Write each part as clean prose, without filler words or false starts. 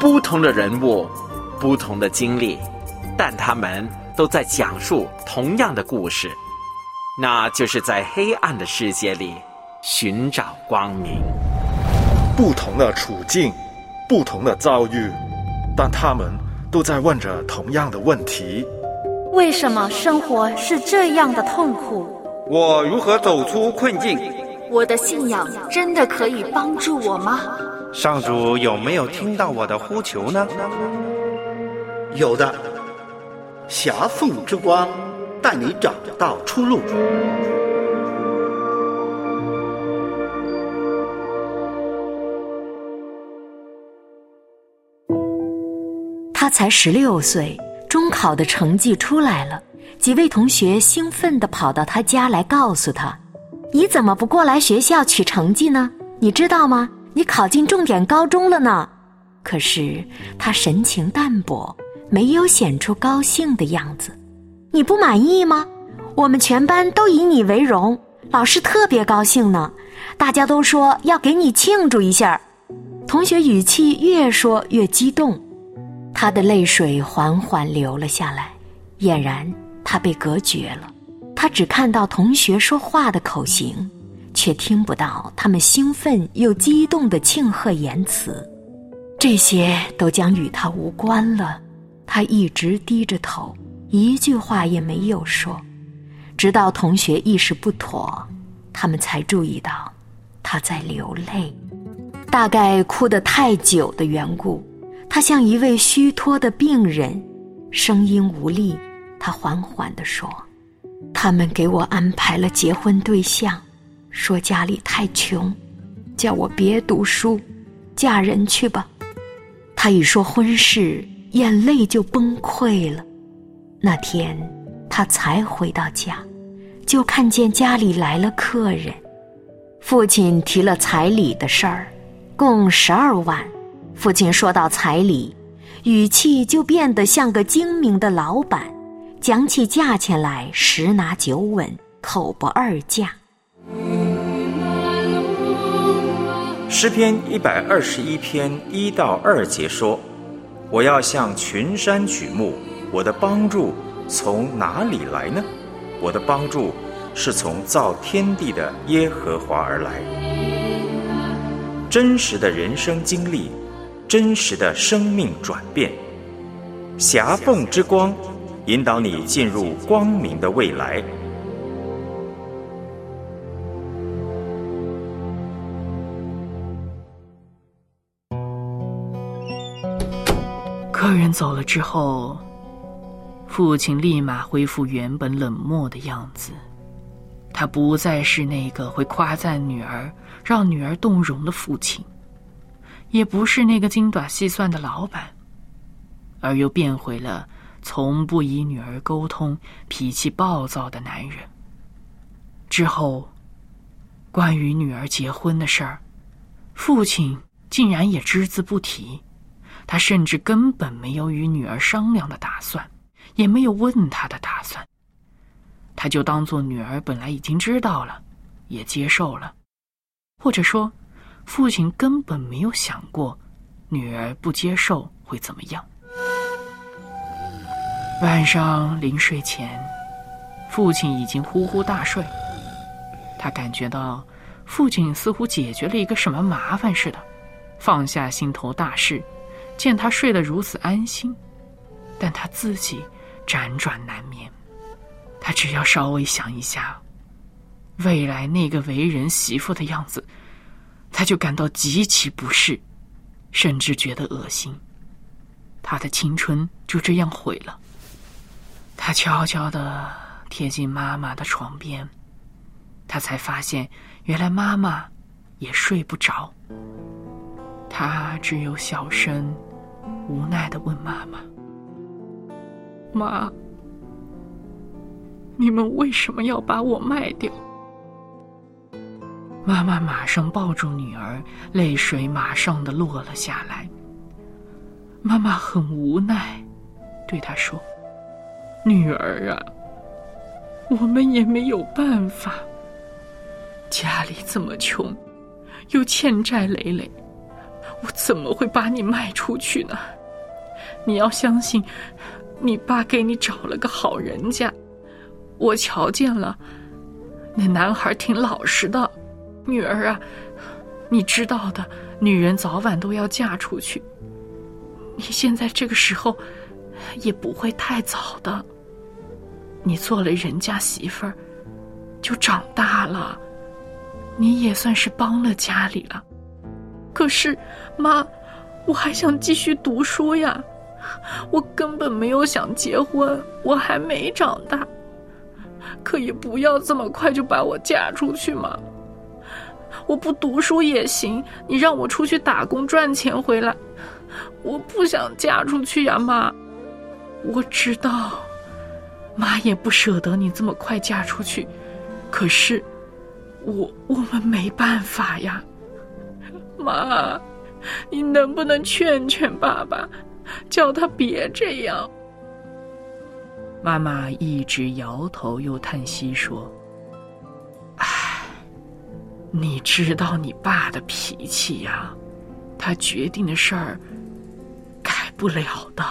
不同的人物，不同的经历，但他们都在讲述同样的故事，那就是在黑暗的世界里寻找光明。 不同的处境，不同的遭遇，但他们都在问着同样的问题： 为什么生活是这样的痛苦？ 我如何走出困境？ 我的信仰真的可以帮助我吗？ 上主有没有听到我的呼求呢？ 有的，狭缝之光带你找到出路。 他才16岁，中考的成绩出来了，几位同学兴奋地跑到他家来告诉他：你怎么不过来学校取成绩呢？你知道吗？你考进重点高中了呢。可是他神情淡薄，没有显出高兴的样子。你不满意吗？我们全班都以你为荣，老师特别高兴呢，大家都说要给你庆祝一下。同学语气越说越激动，他的泪水缓缓流了下来，俨然他被隔绝了。他只看到同学说话的口型，却听不到他们兴奋又激动的庆贺言辞。这些都将与他无关了。他一直低着头，一句话也没有说，直到同学意识不妥，他们才注意到他在流泪。大概哭得太久的缘故，他像一位虚脱的病人，声音无力。他缓缓地说：他们给我安排了结婚对象，说家里太穷，叫我别读书，嫁人去吧。他一说婚事，眼泪就崩溃了。那天他才回到家，就看见家里来了客人。父亲提了彩礼的事儿，共12万。父亲说到彩礼，语气就变得像个精明的老板，讲起价钱来十拿九稳，口不二价。 诗篇121篇1到2节说：我要向群山举目，我的帮助从哪里来呢？我的帮助是从造天地的耶和华而来。真实的人生经历，真实的生命转变，狭缝之光引导你进入光明的未来。 客人走了之后，父亲立马恢复原本冷漠的样子。他不再是那个会夸赞女儿让女儿动容的父亲，也不是那个精打细算的老板，而又变回了从不与女儿沟通、脾气暴躁的男人。之后关于女儿结婚的事儿，父亲竟然也只字不提。他甚至根本没有与女儿商量的打算，也没有问她的打算。他就当作女儿本来已经知道了，也接受了。或者说，父亲根本没有想过女儿不接受会怎么样。晚上临睡前，父亲已经呼呼大睡。他感觉到父亲似乎解决了一个什么麻烦似的，放下心头大事，见他睡得如此安心，但他自己辗转难眠。他只要稍微想一下未来那个为人媳妇的样子，他就感到极其不适，甚至觉得恶心。他的青春就这样毁了。他悄悄地贴近妈妈的床边，他才发现原来妈妈也睡不着。他只有小声无奈地问妈妈：妈，你们为什么要把我卖掉？妈妈马上抱住女儿，泪水马上地落了下来。妈妈很无奈对她说：女儿啊，我们也没有办法，家里这么穷，又欠债累累， 我怎么会把你卖出去呢？你要相信，你爸给你找了个好人家，我瞧见了，那男孩挺老实的。女儿啊，你知道的，女人早晚都要嫁出去，你现在这个时候也不会太早的。你做了人家媳妇儿，就长大了，你也算是帮了家里了。可是妈，我还想继续读书呀，我根本没有想结婚，我还没长大，可以不要这么快就把我嫁出去吗？我不读书也行，你让我出去打工赚钱回来，我不想嫁出去呀，妈。我知道妈也不舍得你这么快嫁出去，可是我们没办法呀。妈，你能不能劝劝爸爸，叫他别这样？妈妈一直摇头又叹息说，你知道你爸的脾气呀，他决定的事儿改不了的。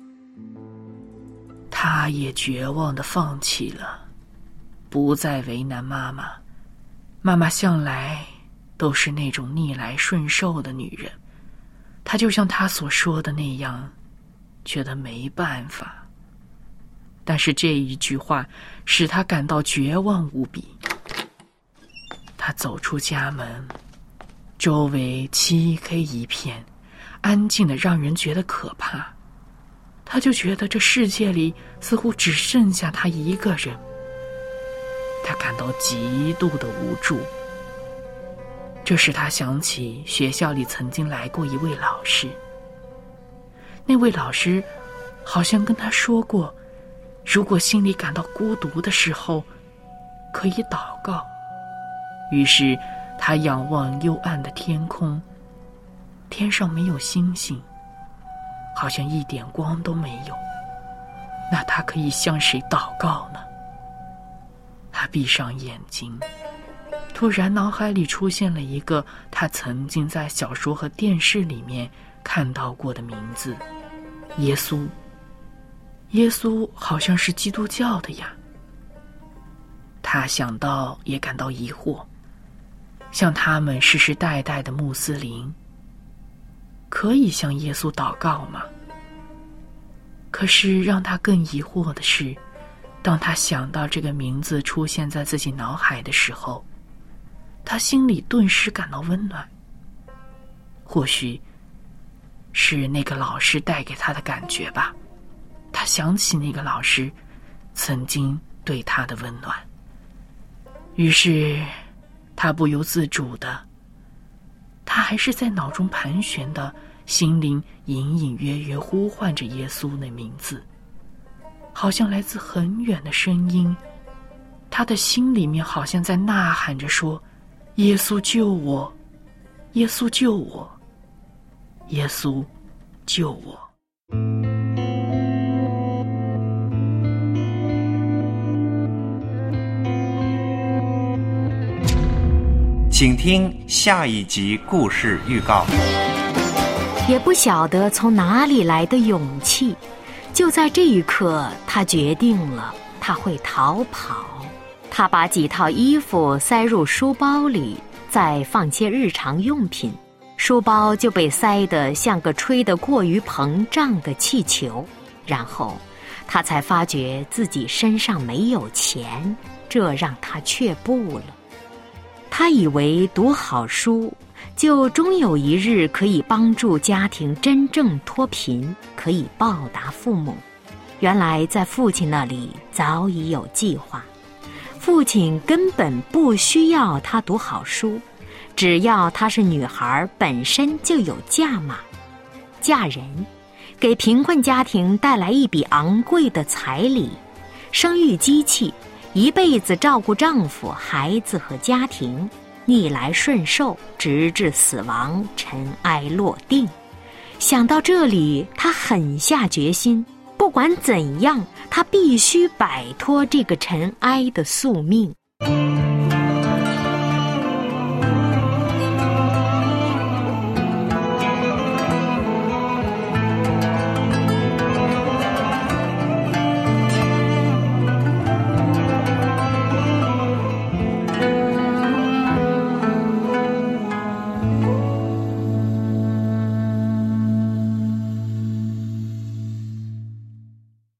他也绝望地放弃了，不再为难妈妈。妈妈向来都是那种逆来顺受的女人，她就像她所说的那样，觉得没办法。但是这一句话使她感到绝望无比。她走出家门，周围漆黑一片，安静得让人觉得可怕。她就觉得这世界里似乎只剩下她一个人。她感到极度的无助。这使她想起学校里曾经来过一位老师，那位老师好像跟她说过，如果心里感到孤独的时候，可以祷告。于是他仰望幽暗的天空，天上没有星星，好像一点光都没有。那他可以向谁祷告呢？他闭上眼睛，突然脑海里出现了一个他曾经在小说和电视里面看到过的名字，耶稣。耶稣好像是基督教的呀。他想到也感到疑惑，像他们世世代代的穆斯林，可以向耶稣祷告吗？可是让他更疑惑的是，当他想到这个名字出现在自己脑海的时候，他心里顿时感到温暖。或许是那个老师带给他的感觉吧，他想起那个老师曾经对他的温暖，于是他不由自主的，他还是在脑中盘旋的，心灵隐隐约约呼唤着耶稣的名字，好像来自很远的声音。他的心里面好像在呐喊着说，耶稣救我，耶稣救我，耶稣救我。 请听下一集故事预告。 也不晓得从哪里来的勇气，就在这一刻，他决定了他会逃跑。他把几套衣服塞入书包里，再放些日常用品，书包就被塞得像个吹得过于膨胀的气球。然后他才发觉自己身上没有钱，这让他却步了。他以为读好书就终有一日可以帮助家庭真正脱贫，可以报答父母。原来在父亲那里早已有计划，父亲根本不需要他读好书，只要她是女孩本身就有价码，嫁人，给贫困家庭带来一笔昂贵的彩礼，生育机器，一辈子照顾丈夫、孩子和家庭，逆来顺受，直至死亡，尘埃落定。想到这里，他狠下决心，不管怎样，他必须摆脱这个尘埃的宿命。